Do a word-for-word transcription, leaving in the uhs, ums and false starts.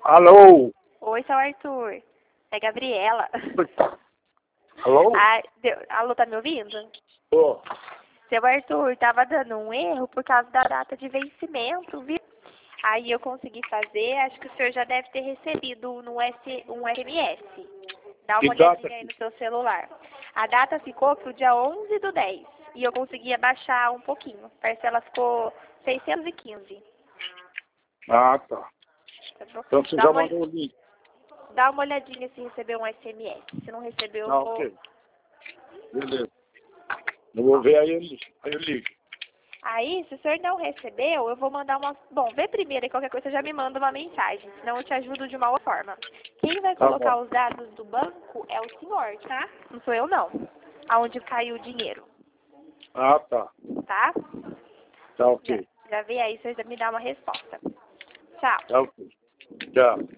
Alô? Oi, seu Arthur. É Gabriela. Alô? Ah, deu... Alô, tá me ouvindo? Ô, Seu Arthur, tava dando um erro por causa da data de vencimento, viu? Aí eu consegui fazer, acho que o senhor já deve ter recebido no S... um S M S. Dá que uma data? olhadinha aí no seu celular. A data ficou pro dia onze do dez. E eu consegui abaixar um pouquinho. A parcela ficou seiscentos e quinze. Ah, tá. Tá bom? Então você Dá já uma... mandou o link. Dá uma olhadinha se recebeu um S M S. Se não recebeu, eu Ah, vou... ok. Beleza. Eu vou ver aí, eu ligo. Aí eu ligo. Aí, se o senhor não recebeu, eu vou mandar uma... Bom, vê primeiro e qualquer coisa já me manda uma mensagem, senão eu te ajudo de uma outra forma. Quem vai Tá colocar bom. os dados do banco é o senhor, tá? Não sou eu, não. Aonde caiu o dinheiro, Ah, tá. tá? Tá Já, ok. já vê aí, o senhor já me dá uma resposta. Tchau. Tá ok. Tchau.